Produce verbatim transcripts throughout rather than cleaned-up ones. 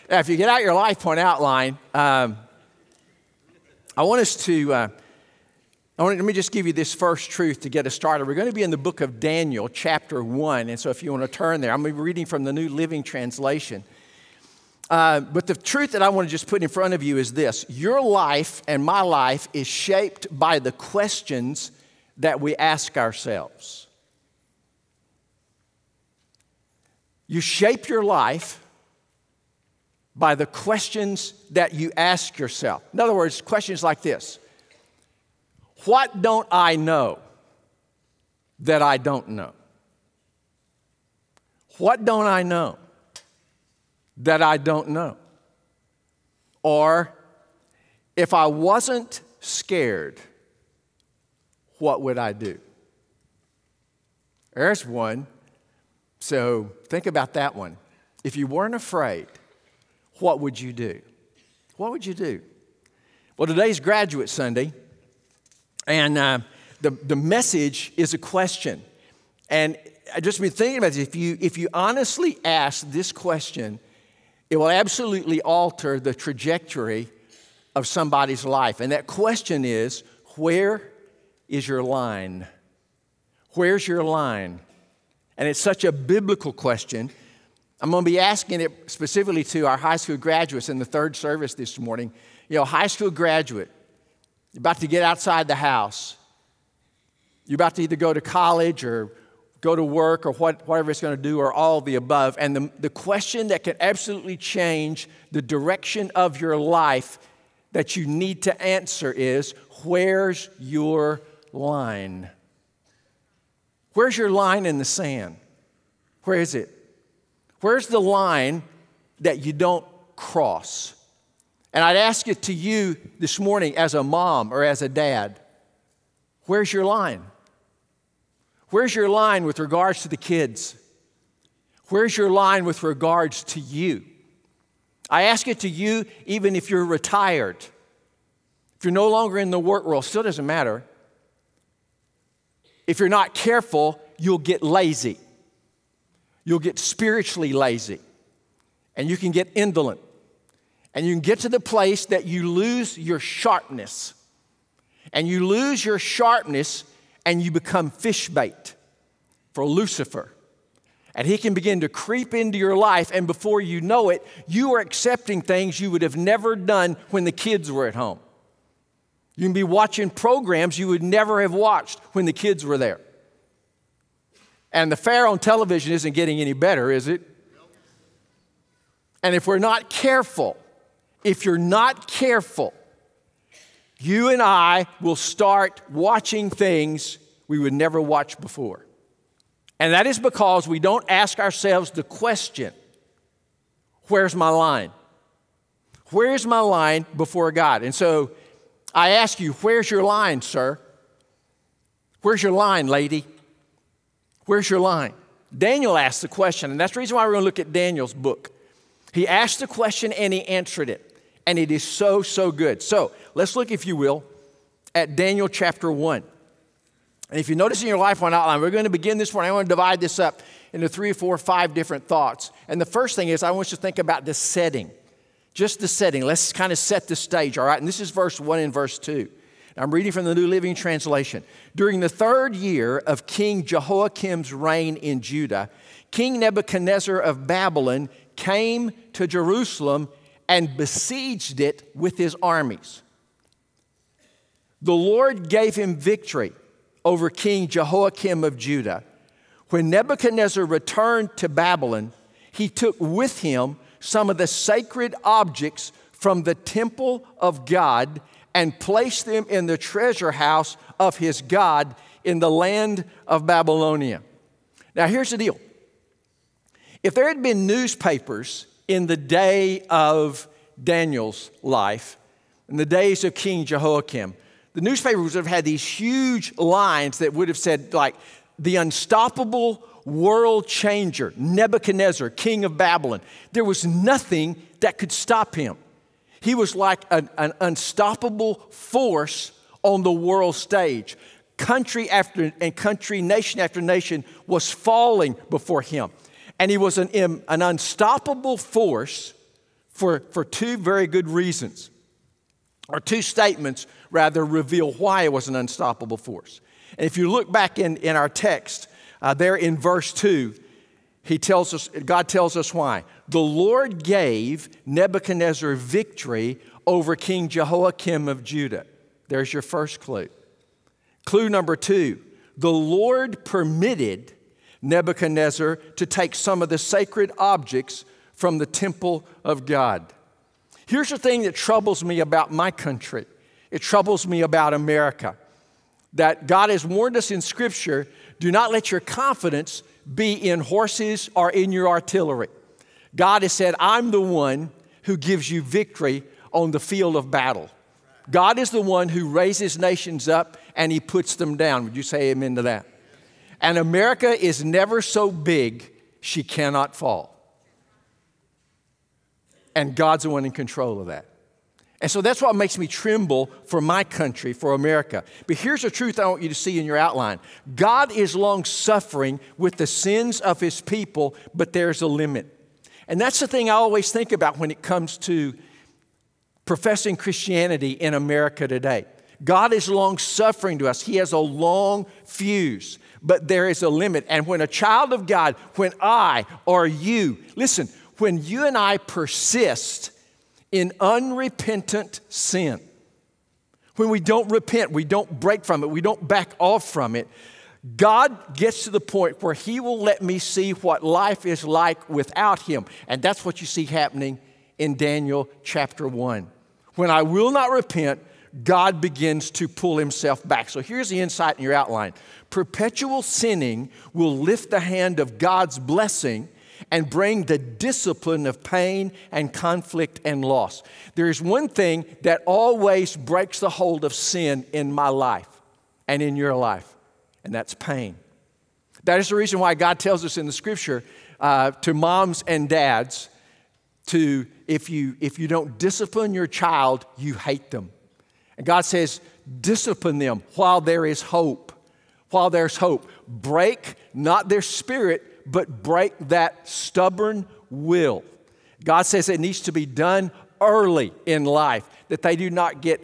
Now, if you get out your life point outline, um, I want us to, uh, I want, let me just give you this first truth to get us started. We're going to be in the book of Daniel, chapter one. And so if you want to turn there, I'm going to be reading from the New Living Translation. Uh, but the truth that I want to just put in front of you is this. Your life and my life is shaped by the questions that we ask ourselves. You shape your life by the questions that you ask yourself. In other words, questions like this. What don't I know that I don't know? What don't I know that I don't know? Or, if I wasn't scared, what would I do? There's one. So think about that one. If you weren't afraid, what would you do? What would you do? Well, today's Graduate Sunday, and uh, the, the message is a question. And I just been thinking about this. If you, if you honestly ask this question, it will absolutely alter the trajectory of somebody's life. And that question is, where is your line? Where's your line? And it's such a biblical question. I'm going to be asking it specifically to our high school graduates in the third service this morning. You know, high school graduate, you're about to get outside the house. You're about to either go to college or go to work or what, whatever it's going to do or all of the above. And the, the question that can absolutely change the direction of your life that you need to answer is, where's your line? Where's your line in the sand? Where is it? Where's the line that you don't cross? And I'd ask it to you this morning as a mom or as a dad. Where's your line? Where's your line with regards to the kids? Where's your line with regards to you? I ask it to you even if you're retired. If you're no longer in the work world, still doesn't matter. If you're not careful, you'll get lazy. You'll get spiritually lazy. And you can get indolent. And you can get to the place that you lose your sharpness. And you lose your sharpness and you become fish bait for Lucifer. And he can begin to creep into your life, and before you know it, you are accepting things you would have never done when the kids were at home. You can be watching programs you would never have watched when the kids were there. And the fare on television isn't getting any better, is it? And if we're not careful, if you're not careful, you and I will start watching things we would never watch before. And that is because we don't ask ourselves the question, where's my line? Where's my line before God? And so I ask you, where's your line, sir? Where's your line, lady? Where's your line? Daniel asked the question, and that's the reason why we're going to look at Daniel's book. He asked the question and he answered it. And it is so, so good. So let's look, if you will, at Daniel chapter one. And if you notice in your life one outline, we're going to begin this morning. I want to divide this up into three or four or five different thoughts. And the first thing is I want you to think about the setting. Just the setting. Let's kind of set the stage, all right? And this is verse one and verse two. I'm reading from the New Living Translation. During the third year of King Jehoiakim's reign in Judah, King Nebuchadnezzar of Babylon came to Jerusalem and besieged it with his armies. The Lord gave him victory over King Jehoiakim of Judah. When Nebuchadnezzar returned to Babylon, he took with him some of the sacred objects from the temple of God and placed them in the treasure house of his God in the land of Babylonia. Now, here's the deal. If there had been newspapers in the day of Daniel's life, in the days of King Jehoiakim, the newspapers would have had these huge lines that would have said, like, the unstoppable world changer, Nebuchadnezzar, king of Babylon. There was nothing that could stop him. He was like an, an unstoppable force on the world stage. Country after and country, nation after nation was falling before him. And he was an, an unstoppable force for, for two very good reasons, or two statements, rather, reveal why it was an unstoppable force. And if you look back in, in our text, uh, there in verse two, he tells us, God tells us why. The Lord gave Nebuchadnezzar victory over King Jehoiakim of Judah. There's your first clue. Clue number two, the Lord permitted Nebuchadnezzar to take some of the sacred objects from the temple of God. Here's the thing that troubles me about my country. It troubles me about America. That God has warned us in Scripture, do not let your confidence be in horses or in your artillery. God has said, I'm the one who gives you victory on the field of battle. God is the one who raises nations up and He puts them down. Would you say amen to that? And America is never so big, she cannot fall. And God's the one in control of that. And so that's what makes me tremble for my country, for America. But here's the truth I want you to see in your outline. God is long-suffering with the sins of His people, but there's a limit. And that's the thing I always think about when it comes to professing Christianity in America today. God is long-suffering to us. He has a long fuse, but there is a limit. And when a child of God, when I or you, listen, when you and I persist in unrepentant sin, when we don't repent, we don't break from it, we don't back off from it, God gets to the point where He will let me see what life is like without Him. And that's what you see happening in Daniel chapter one. When I will not repent, God begins to pull Himself back. So here's the insight in your outline. Perpetual sinning will lift the hand of God's blessing and bring the discipline of pain and conflict and loss. There is one thing that always breaks the hold of sin in my life and in your life, and that's pain. That is the reason why God tells us in the Scripture uh, to moms and dads to, if you, if you don't discipline your child, you hate them. And God says, discipline them while there is hope. While there's hope. Break not their spirit, but break that stubborn will. God says it needs to be done early in life, that they do not get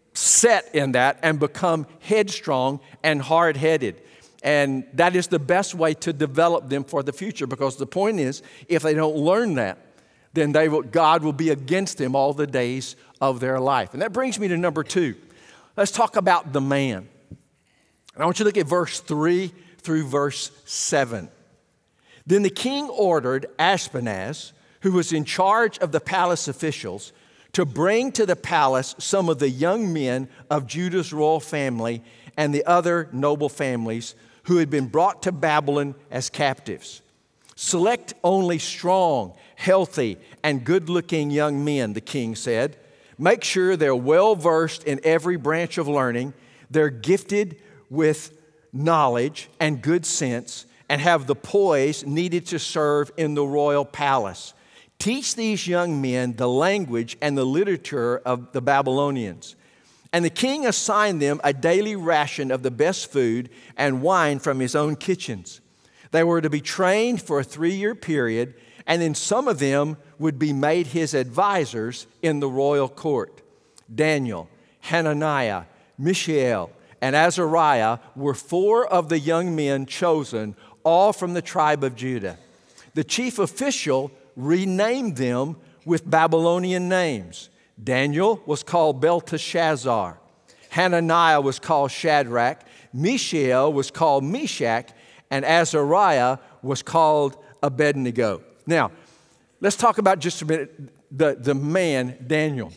set in that and become headstrong and hard-headed. And that is the best way to develop them for the future, because the point is, if they don't learn that, then they will, God will be against them all the days of their life. And that brings me to number two. Let's talk about the man. And I want you to look at verse three through verse seven. Then the king ordered Ashpenaz, who was in charge of the palace officials, to bring to the palace some of the young men of Judah's royal family and the other noble families who had been brought to Babylon as captives. Select only strong, healthy, and good-looking young men, the king said. Make sure they're well-versed in every branch of learning, they're gifted with knowledge and good sense, and have the poise needed to serve in the royal palace. Teach these young men the language and the literature of the Babylonians. And the king assigned them a daily ration of the best food and wine from his own kitchens. They were to be trained for a three-year period, and then some of them would be made his advisors in the royal court. Daniel, Hananiah, Mishael, and Azariah were four of the young men chosen, all from the tribe of Judah. The chief official renamed them with Babylonian names. Daniel was called Belteshazzar. Hananiah was called Shadrach. Mishael was called Meshach. And Azariah was called Abednego. Now, let's talk about just a minute the, the man, Daniel.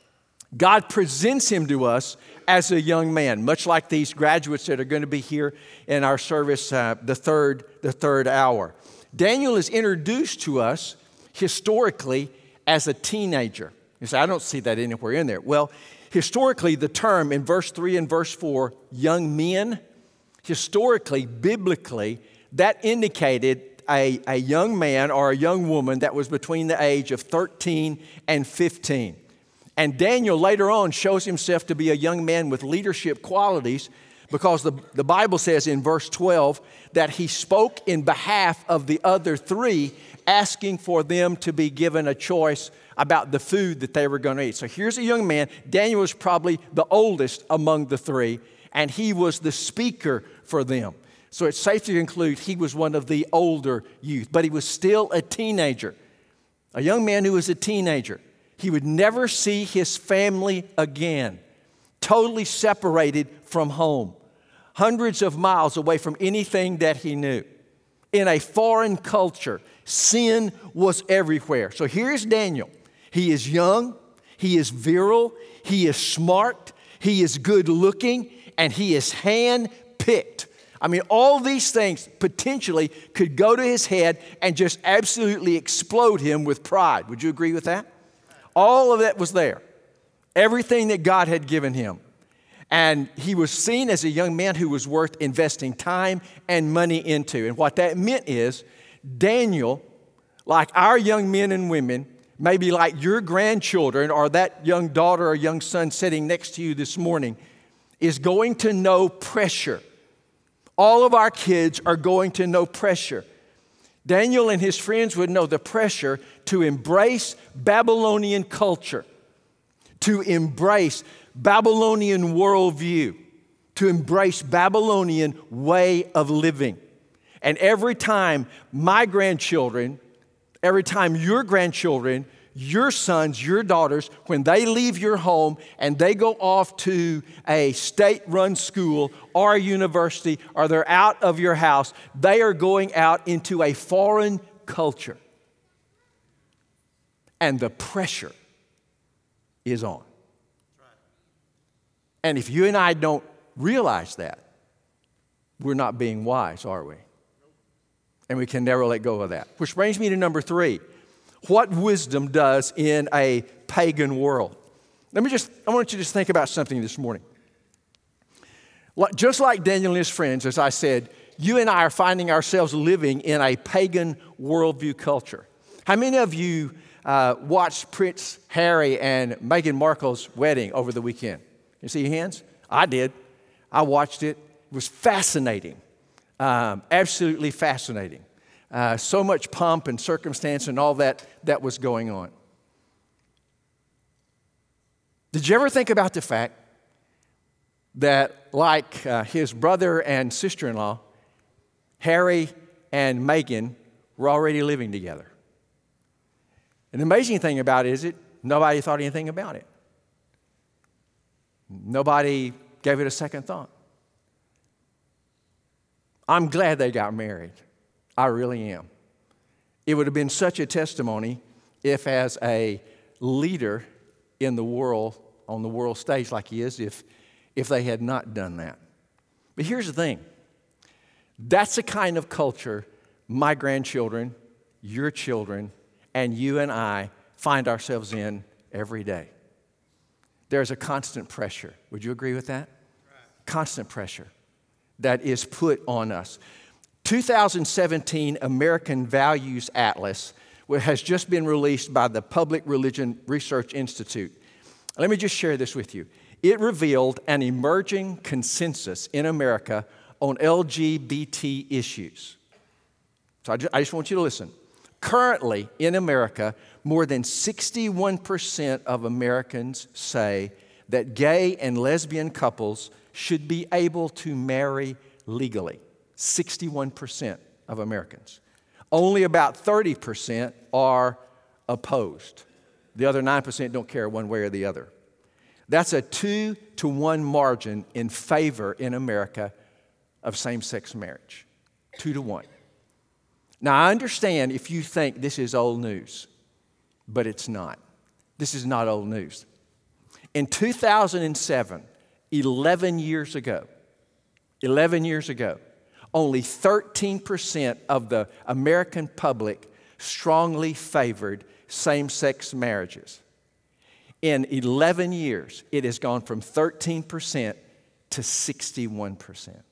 God presents him to us as a young man, much like these graduates that are going to be here in our service uh, the third, the third hour. Daniel is introduced to us historically as a teenager. You say, I don't see that anywhere in there. Well, historically, the term in verse three and verse four, young men, historically, biblically, that indicated a, a young man or a young woman that was between the age of thirteen and fifteen. And Daniel later on shows himself to be a young man with leadership qualities because the, the Bible says in verse twelve that he spoke in behalf of the other three, asking for them to be given a choice about the food that they were going to eat. So here's a young man. Daniel was probably the oldest among the three, and he was the speaker for them. So it's safe to conclude he was one of the older youth, but he was still a teenager, a young man who was a teenager. He would never see his family again, totally separated from home, hundreds of miles away from anything that he knew. In a foreign culture, sin was everywhere. So here's Daniel. He is young, he is virile, he is smart, he is good looking, and he is hand-picked. I mean, all these things potentially could go to his head and just absolutely explode him with pride. Would you agree with that? All of that was there. Everything that God had given him. And he was seen as a young man who was worth investing time and money into. And what that meant is Daniel, like our young men and women, maybe like your grandchildren or that young daughter or young son sitting next to you this morning, is going to know pressure. All of our kids are going to know pressure. Daniel and his friends would know the pressure to embrace Babylonian culture, to embrace Babylonian worldview, to embrace Babylonian way of living. And every time my grandchildren, every time your grandchildren, your sons, your daughters, when they leave your home and they go off to a state-run school or a university, or they're out of your house, they are going out into a foreign culture. And the pressure is on. And if you and I don't realize that, we're not being wise, are we? And we can never let go of that. Which brings me to number three. What wisdom does in a pagan world. Let me just, I want you to just think about something this morning. Just like Daniel and his friends, as I said, you and I are finding ourselves living in a pagan worldview culture. How many of you uh, watched Prince Harry and Meghan Markle's wedding over the weekend? You see your hands? I did. I watched it. It was fascinating. Um, absolutely fascinating. Uh, so much pomp and circumstance and all that that was going on. Did you ever think about the fact that, like uh, his brother and sister-in-law, Harry and Meghan were already living together? And the amazing thing about it is that nobody thought anything about it. Nobody gave it a second thought. I'm glad they got married. I really am. It would have been such a testimony if, as a leader in the world, on the world stage like he is, if, if they had not done that. But here's the thing. That's the kind of culture my grandchildren, your children, and you and I find ourselves in every day. There's a constant pressure. Would you agree with that? Constant pressure that is put on us. two thousand seventeen American Values Atlas has just been released by the Public Religion Research Institute. Let me just share this with you. It revealed an emerging consensus in America on L G B T issues. So I just, I just want you to listen. Currently in America, more than sixty-one percent of Americans say that gay and lesbian couples should be able to marry legally. sixty-one percent of Americans. Only about thirty percent are opposed. The other nine percent don't care one way or the other. That's a two to one margin in favor in America of same-sex marriage. Two to one. Now, I understand if you think this is old news, but it's not. This is not old news. In two thousand seven, eleven years ago, eleven years ago, only thirteen percent of the American public strongly favored same-sex marriages. In eleven years, it has gone from thirteen percent to sixty-one percent.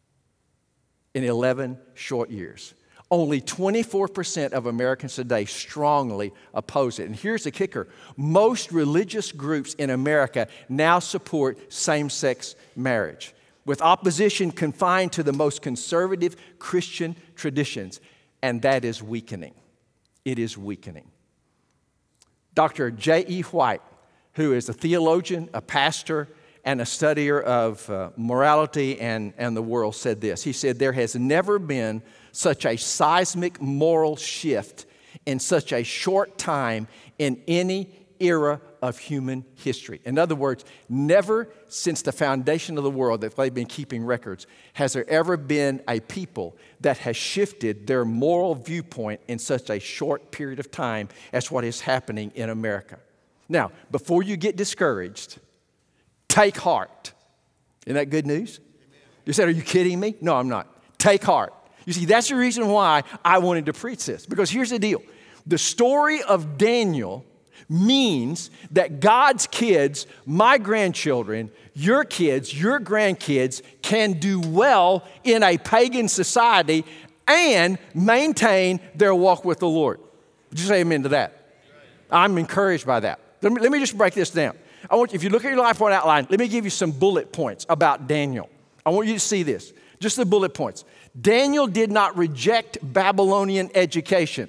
In eleven short years. Only twenty-four percent of Americans today strongly oppose it. And here's the kicker. Most religious groups in America now support same-sex marriage. with opposition confined to the most conservative Christian traditions, and that is weakening. It is weakening. Doctor J E White, who is a theologian, a pastor, and a studier of uh, morality and, and the world, said this. He said, there has never been such a seismic moral shift in such a short time in any era of human history. In other words, never since the foundation of the world that they've been keeping records has there ever been a people that has shifted their moral viewpoint in such a short period of time as what is happening in America. Now, before you get discouraged, take heart. Isn't that good news? Amen. You said, are you kidding me? No, I'm not. Take heart. You see, that's the reason why I wanted to preach this. Because here's the deal. The story of Daniel means that God's kids, my grandchildren, your kids, your grandkids can do well in a pagan society and maintain their walk with the Lord. Would you say amen to that? I'm encouraged by that. Let me, let me just break this down. I want you, if you look at your life point outline, let me give you some bullet points about Daniel. I want you to see this. Just the bullet points. Daniel did not reject Babylonian education.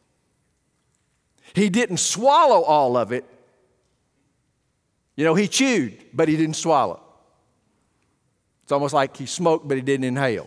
He didn't swallow all of it. You know, he chewed, but he didn't swallow. It's almost like he smoked, but he didn't inhale.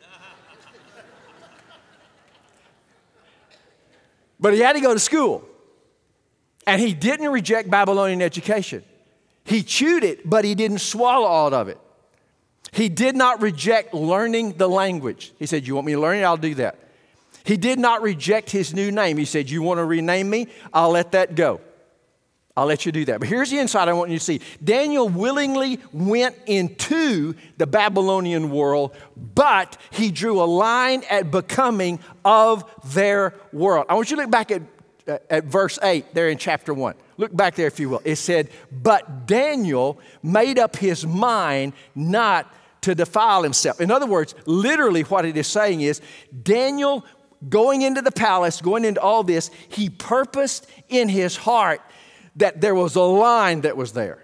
But he had to go to school. And he didn't reject Babylonian education. He chewed it, but he didn't swallow all of it. He did not reject learning the language. He said, you want me to learn it? I'll do that. He did not reject his new name. He said, you want to rename me? I'll let that go. I'll let you do that. But here's the insight I want you to see. Daniel willingly went into the Babylonian world, but he drew a line at becoming of their world. I want you to look back at, uh, at verse eight there in chapter one. Look back there if you will. It said, but Daniel made up his mind not to defile himself. In other words, literally what it is saying is, Daniel going into the palace, going into all this, he purposed in his heart that there was a line that was there.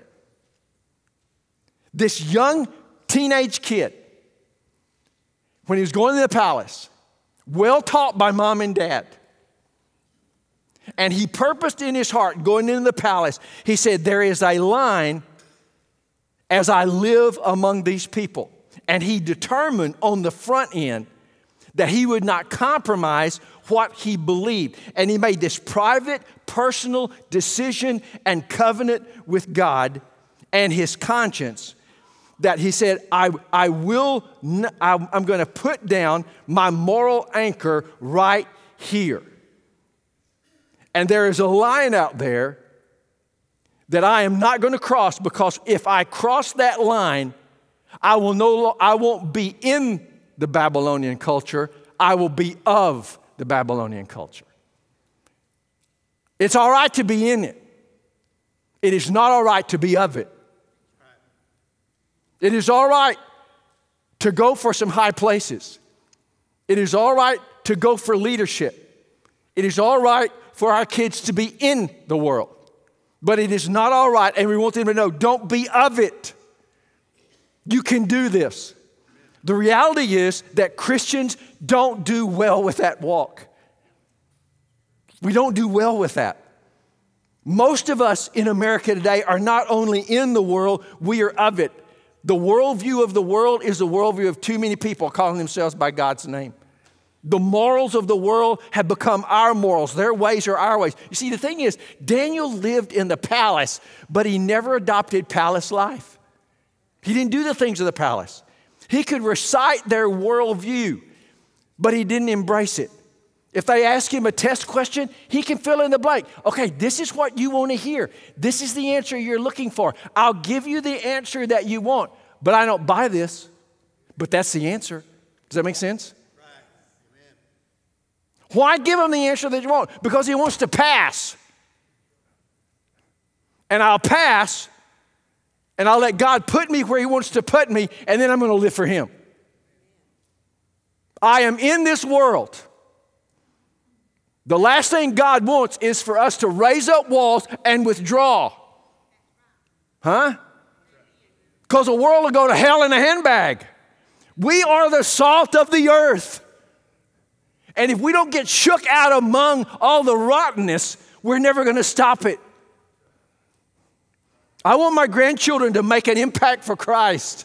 This young teenage kid, when he was going to the palace, well taught by mom and dad, and he purposed in his heart going into the palace, he said, there is a line as I live among these people. And he determined on the front end that he would not compromise what he believed. And he made this private, personal decision and covenant with God and his conscience that he said, I, I will, n- I, I'm going to put down my moral anchor right here. And there is a line out there that I am not going to cross, because if I cross that line, I will no, I won't be in the Babylonian culture. I will be of the Babylonian culture. It's all right to be in it. It is not all right to be of it. It is all right to go for some high places. It is all right to go for leadership. It is all right for our kids to be in the world. But it is not all right, and we want them to know, don't be of it. You can do this. The reality is that Christians don't do well with that walk. We don't do well with that. Most of us in America today are not only in the world, we are of it. The worldview of the world is the worldview of too many people calling themselves by God's name. The morals of the world have become our morals. Their ways are our ways. You see, the thing is, Daniel lived in the palace, but he never adopted palace life. He didn't do the things of the palace. He could recite their worldview, but he didn't embrace it. If they ask him a test question, he can fill in the blank. Okay, this is what you want to hear. This is the answer you're looking for. I'll give you the answer that you want, but I don't buy this. But that's the answer. Does that make sense? Right. Amen. Why give him the answer that you want? Because he wants to pass. And I'll pass, and I'll let God put me where he wants to put me, and then I'm going to live for him. I am in this world. The last thing God wants is for us to raise up walls and withdraw. Huh? because the world will go to hell in a handbag. We are the salt of the earth. And if we don't get shook out among all the rottenness, we're never going to stop it. I want my grandchildren to make an impact for Christ.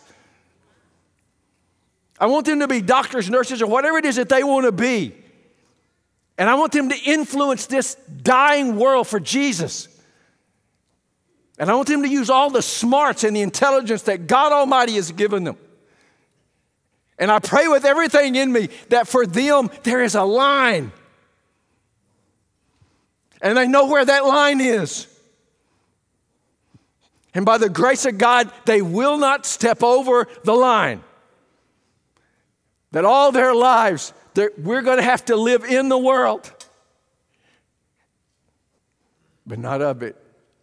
I want them to be doctors, nurses, or whatever it is that they want to be. And I want them to influence this dying world for Jesus. And I want them to use all the smarts and the intelligence that God Almighty has given them. And I pray with everything in me that for them there is a line. And they know where that line is. And by the grace of God, they will not step over the line. That all their lives, we're going to have to live in the world, but not of it.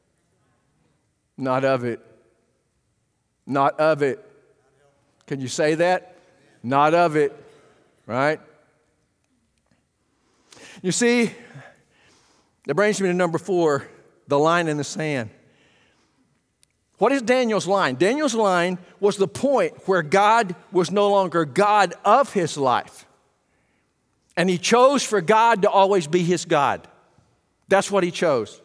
Not of it. Not of it. Can you say that? Not of it, right? You see, that brings me to number four, the line in the sand. What is Daniel's line? Daniel's line was the point where God was no longer God of his life. And he chose for God to always be his God. That's what he chose.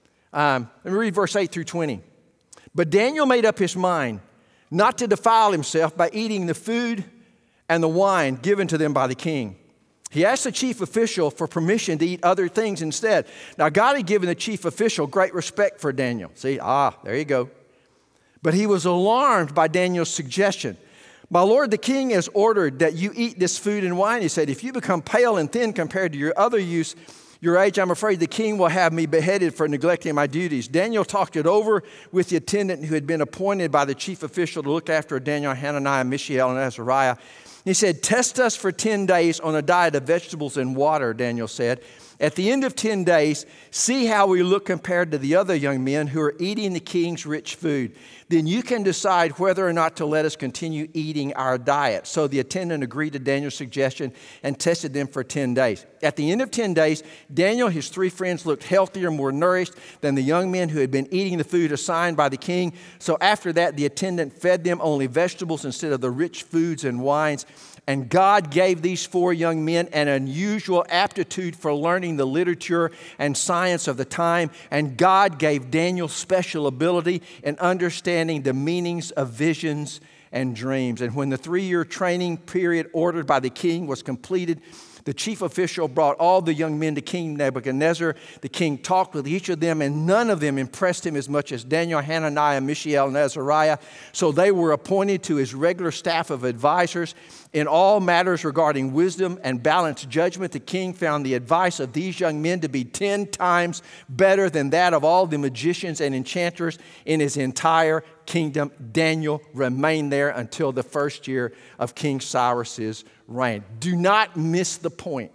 Um, let me read verse eight through twenty. But Daniel made up his mind not to defile himself by eating the food and the wine given to them by the king. He asked the chief official for permission to eat other things instead. Now, God had given the chief official great respect for Daniel. See, ah, there you go. But he was alarmed by Daniel's suggestion. My lord, the king has ordered that you eat this food and wine. He said, if you become pale and thin compared to your other youths, your age, I'm afraid the king will have me beheaded for neglecting my duties. Daniel talked it over with the attendant who had been appointed by the chief official to look after Daniel, Hananiah, Mishael, and Azariah. He said, test us for ten days on a diet of vegetables and water, Daniel said. At the end of ten days, see how we look compared to the other young men who are eating the king's rich food. Then you can decide whether or not to let us continue eating our diet. So the attendant agreed to Daniel's suggestion and tested them for ten days. At the end of ten days, Daniel and his three friends looked healthier, more nourished than the young men who had been eating the food assigned by the king. So after that, the attendant fed them only vegetables instead of the rich foods and wines. And God gave these four young men an unusual aptitude for learning the literature and science of the time. And God gave Daniel special ability in understanding the meanings of visions and dreams. And when the three-year training period ordered by the king was completed, the chief official brought all the young men to King Nebuchadnezzar. The king talked with each of them, and none of them impressed him as much as Daniel, Hananiah, Mishael, and Azariah. So they were appointed to his regular staff of advisors. In all matters regarding wisdom and balanced judgment, the king found the advice of these young men to be ten times better than that of all the magicians and enchanters in his entire kingdom. Daniel remained there until the first year of King Cyrus's reign. Do not miss the point.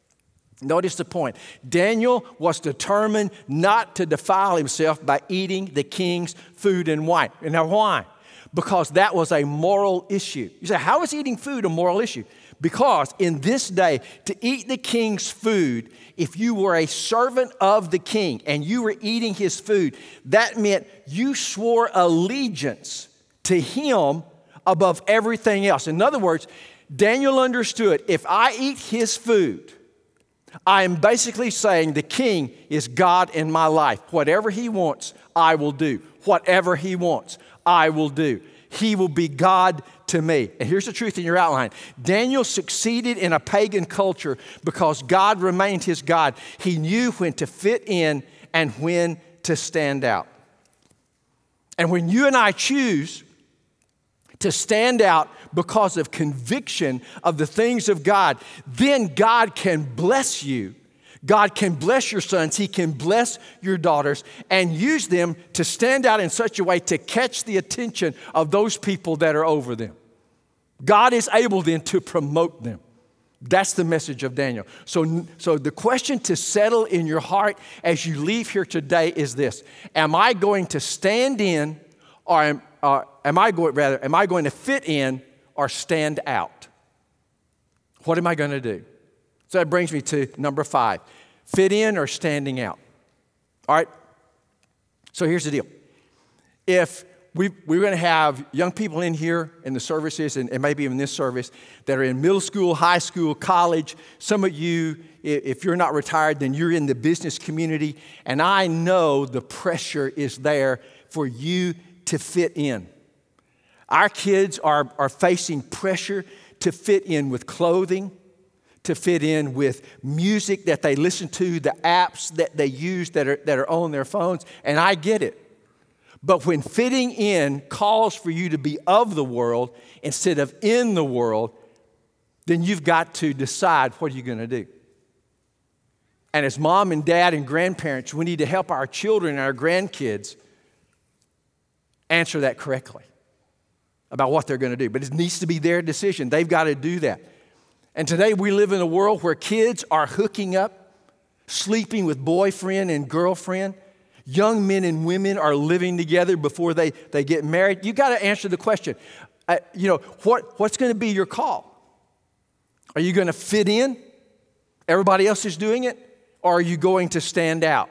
Notice the point. Daniel was determined not to defile himself by eating the king's food and wine. And now why? Because that was a moral issue. You say, how is eating food a moral issue? Because in this day, to eat the king's food, if you were a servant of the king and you were eating his food, that meant you swore allegiance to him above everything else. In other words, Daniel understood, if I eat his food, I am basically saying the king is God in my life. Whatever he wants, I will do. Whatever he wants, I will do. He will be God to me. And here's the truth in your outline. Daniel succeeded in a pagan culture because God remained his God. He knew when to fit in and when to stand out. And when you and I choose to stand out because of conviction of the things of God, then God can bless you. God can bless your sons. He can bless your daughters and use them to stand out in such a way to catch the attention of those people that are over them. God is able then to promote them. That's the message of Daniel. So, so the question to settle in your heart as you leave here today is this: am I going to stand in, or am, uh, am I going rather am I going to fit in or stand out? What am I going to do? So that brings me to number five: fit in or standing out. All right. So here's the deal: if we, we're going to have young people in here in the services and, and maybe even this service that are in middle school, high school, college. Some of you, if you're not retired, then you're in the business community. And I know the pressure is there for you to fit in. Our kids are, are facing pressure to fit in with clothing, to fit in with music that they listen to, the apps that they use that are, that are on their phones. And I get it. But when fitting in calls for you to be of the world instead of in the world, then you've got to decide what you're going to do. And as mom and dad and grandparents, we need to help our children and our grandkids answer that correctly about what they're going to do. But it needs to be their decision. They've got to do that. And today we live in a world where kids are hooking up, sleeping with boyfriend and girlfriend. Young men and women are living together before they, they get married. You got to answer the question, uh, you know, what, what's going to be your call? Are you going to fit in? Everybody else is doing it? Or are you going to stand out?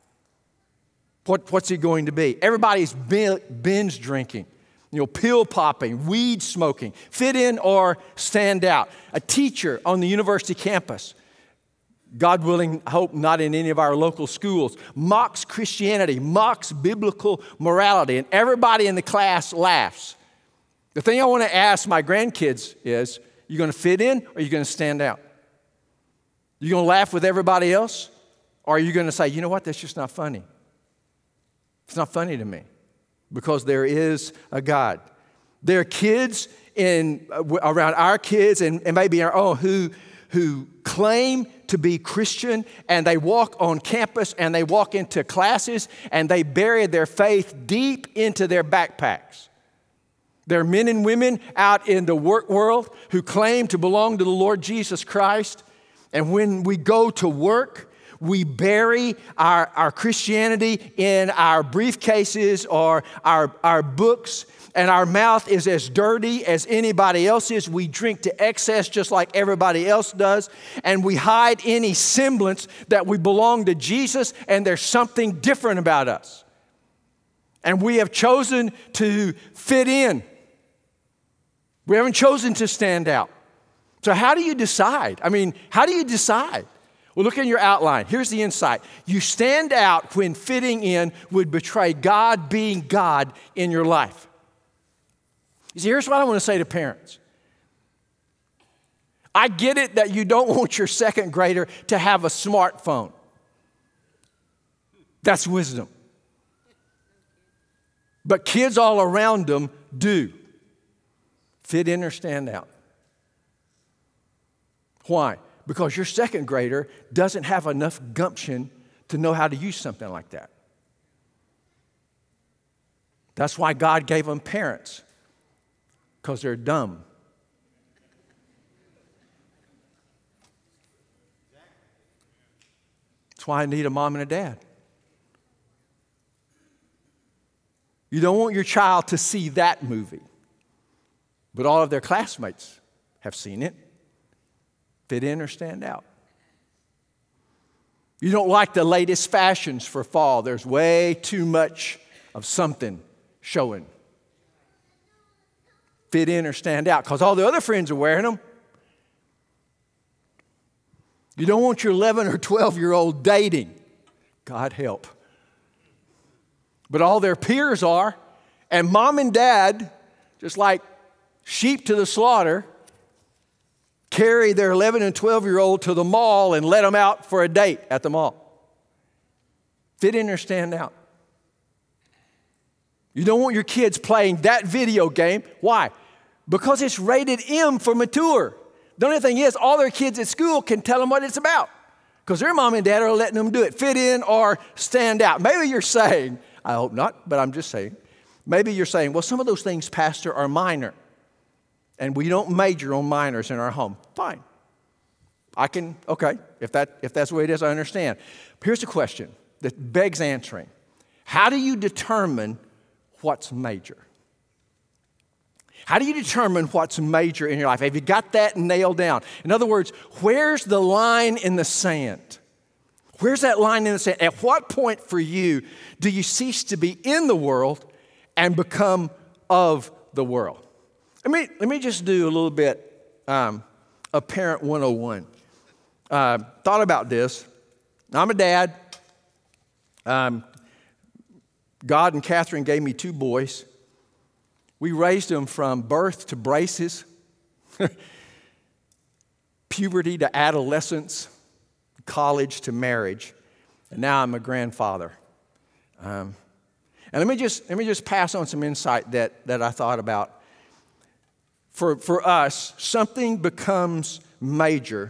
What, what's it going to be? Everybody's binge drinking, you know, pill popping, weed smoking. Fit in or stand out. A teacher on the university campus, God willing, I hope not in any of our local schools, mocks Christianity, mocks biblical morality, and everybody in the class laughs. The thing I want to ask my grandkids is, you going to fit in or are you going to stand out? You going to laugh with everybody else? Or are you going to say, you know what, that's just not funny? It's not funny to me because there is a God. There are kids in, uh, around our kids and, and maybe our own who who claim to be Christian, and they walk on campus and they walk into classes and they bury their faith deep into their backpacks. There are men and women out in the work world who claim to belong to the Lord Jesus Christ, and when we go to work, we bury our, our Christianity in our briefcases or our, our books, and our mouth is as dirty as anybody else's. We drink to excess just like everybody else does, and we hide any semblance that we belong to Jesus and there's something different about us. And we have chosen to fit in. We haven't chosen to stand out. So how do you decide? I mean, how do you decide? Well, look in your outline. Here's the insight. You stand out when fitting in would betray God being God in your life. You see, here's what I want to say to parents. I get it that you don't want your second grader to have a smartphone. That's wisdom. But kids all around them do. Fit in or stand out. Why? Because your second grader doesn't have enough gumption to know how to use something like that. That's why God gave them parents. Because they're dumb. That's why I need a mom and a dad. You don't want your child to see that movie, but all of their classmates have seen it. Fit in or stand out. You don't like the latest fashions for fall. There's way too much of something showing. Fit in or stand out because all the other friends are wearing them. You don't want your eleven or twelve-year-old dating. God help. But all their peers are, and mom and dad, just like sheep to the slaughter, carry their eleven and twelve-year-old to the mall and let them out for a date at the mall. Fit in or stand out. You don't want your kids playing that video game. Why? Because it's rated M for mature. The only thing is, all their kids at school can tell them what it's about because their mom and dad are letting them do it. Fit in or stand out. Maybe you're saying, I hope not, but I'm just saying, maybe you're saying, well, some of those things, Pastor, are minor, and we don't major on minors in our home. Fine. I can, okay, if that if that's the way it is, I understand. Here's a question that begs answering. How do you determine what's major? How do you determine what's major in your life? Have you got that nailed down? In other words, where's the line in the sand? Where's that line in the sand? At what point for you do you cease to be in the world and become of the world. Let me, let me just do a little bit um, of Parent one oh one. Uh, thought about this. I'm a dad. Um, God and Catherine gave me two boys. We raised them from birth to braces, puberty to adolescence, college to marriage, and now I'm a grandfather. Um, and let me just let me just pass on some insight that, that I thought about. For, for us, something becomes major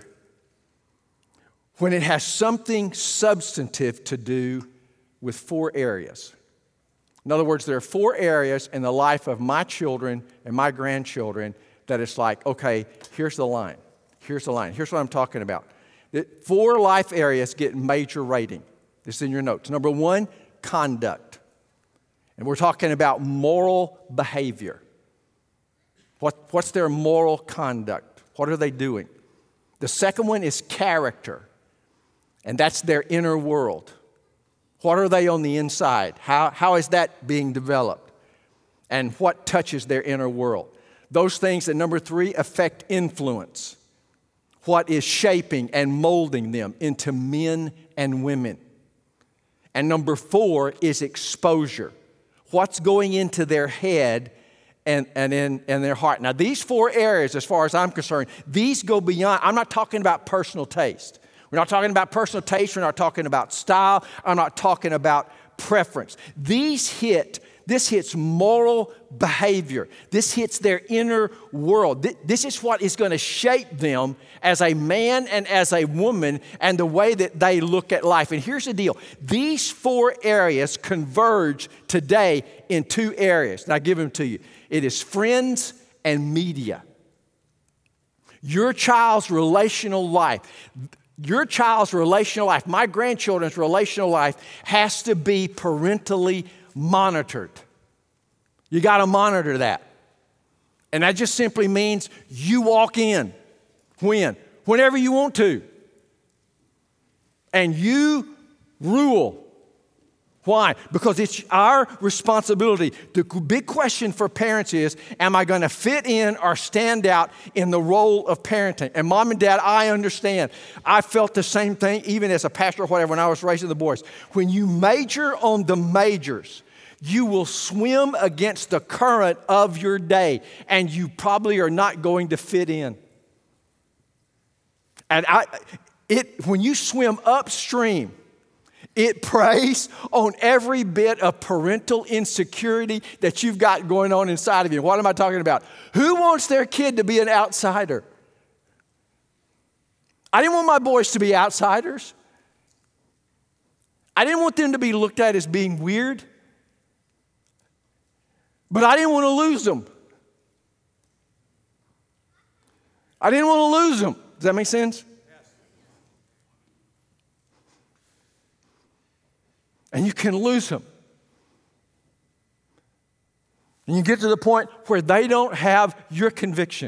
when it has something substantive to do with four areas. In other words, there are four areas in the life of my children and my grandchildren that it's like, okay, here's the line. Here's the line. Here's what I'm talking about. The four life areas get major rating. This is in your notes. Number one, conduct. And we're talking about moral behavior. What, what's their moral conduct? What are they doing? The second one is character. And that's their inner world. What are they on the inside? How, how is that being developed? And what touches their inner world? Those things that, number three, affect influence. What is shaping and molding them into men and women? And number four is exposure. What's going into their head and, and in, in their heart? Now, these four areas, as far as I'm concerned, these go beyond. I'm not talking about personal taste. We're not talking about personal taste. We're not talking about style. I'm not talking about preference. These hit, this hits moral behavior. This hits their inner world. This is what is going to shape them as a man and as a woman and the way that they look at life. And here's the deal. These four areas converge today in two areas. And I give them to you. It is friends and media. Your child's relational life. Your child's relational life, my grandchildren's relational life, has to be parentally monitored. You got to monitor that. And that just simply means you walk in. When? Whenever you want to. And you rule. Why? Because it's our responsibility. The big question for parents is, am I going to fit in or stand out in the role of parenting? And mom and dad, I understand. I felt the same thing even as a pastor or whatever when I was raising the boys. When you major on the majors, you will swim against the current of your day, and you probably are not going to fit in. And I, it when you swim upstream, it preys on every bit of parental insecurity that you've got going on inside of you. What am I talking about? Who wants their kid to be an outsider? I didn't want my boys to be outsiders. I didn't want them to be looked at as being weird. But I didn't want to lose them. I didn't want to lose them. Does that make sense? And you can lose them. And you get to the point where they don't have your conviction.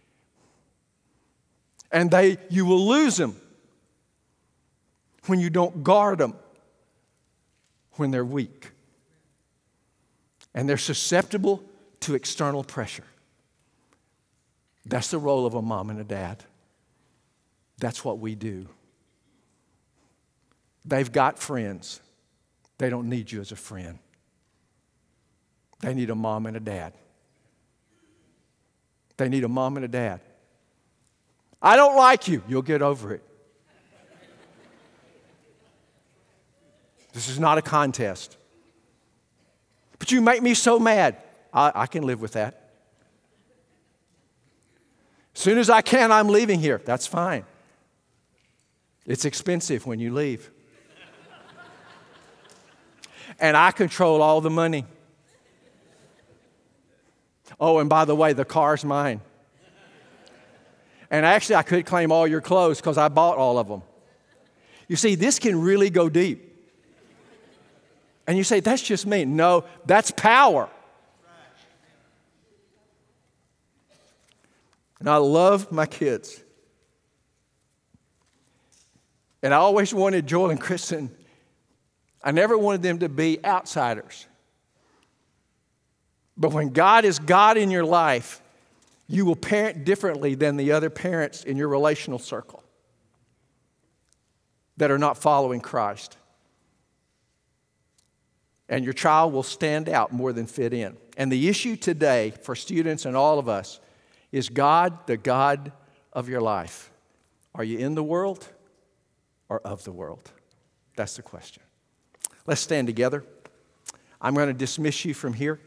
And they, you will lose them when you don't guard them when they're weak. And they're susceptible to external pressure. That's the role of a mom and a dad. That's what we do. They've got friends. They don't need you as a friend. They need a mom and a dad. They need a mom and a dad. I don't like you. You'll get over it. This is not a contest. But you make me so mad. I, I can live with that. As soon as I can, I'm leaving here. That's fine. It's expensive when you leave. And I control all the money. Oh, and by the way, the car's mine. And actually, I could claim all your clothes because I bought all of them. You see, this can really go deep. And you say, that's just me. No, that's power. And I love my kids. And I always wanted Joel and Kristen, I never wanted them to be outsiders. But when God is God in your life, you will parent differently than the other parents in your relational circle that are not following Christ. And your child will stand out more than fit in. And the issue today for students and all of us is God the God of your life? Are you in the world or of the world? That's the question. Let's stand together. I'm going to dismiss you from here.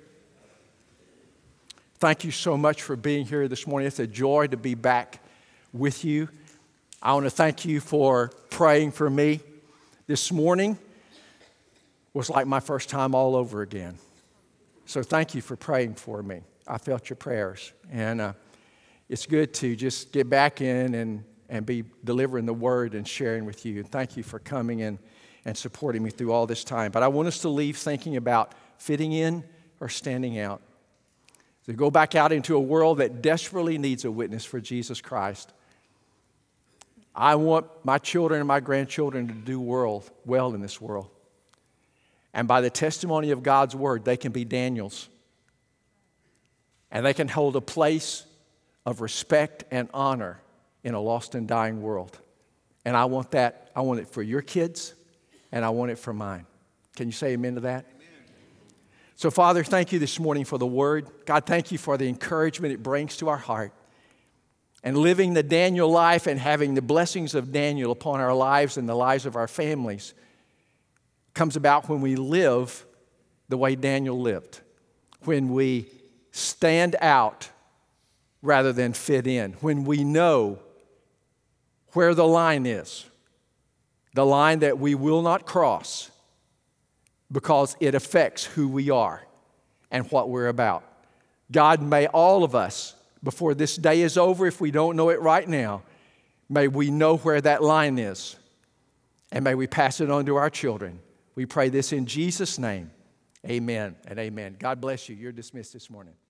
Thank you so much for being here this morning. It's a joy to be back with you. I want to thank you for praying for me. This morning was like my first time all over again. So thank you for praying for me. I felt your prayers. And uh, it's good to just get back in and, and be delivering the word and sharing with you. Thank you for coming in and supporting me through all this time. But I want us to leave thinking about fitting in or standing out. To go back out into a world that desperately needs a witness for Jesus Christ. I want my children and my grandchildren to do world, well in this world. And by the testimony of God's word, they can be Daniels. And they can hold a place of respect and honor in a lost and dying world. And I want that. I want it for your kids, and I want it for mine. Can you say amen to that? So, Father, thank you this morning for the word. God, thank you for the encouragement it brings to our heart. And living the Daniel life and having the blessings of Daniel upon our lives and the lives of our families comes about when we live the way Daniel lived. When we stand out rather than fit in. When we know where the line is. The line that we will not cross, because it affects who we are and what we're about. God, may all of us, before this day is over, if we don't know it right now, may we know where that line is, and may we pass it on to our children. We pray this in Jesus' name. Amen and amen. God bless you. You're dismissed this morning.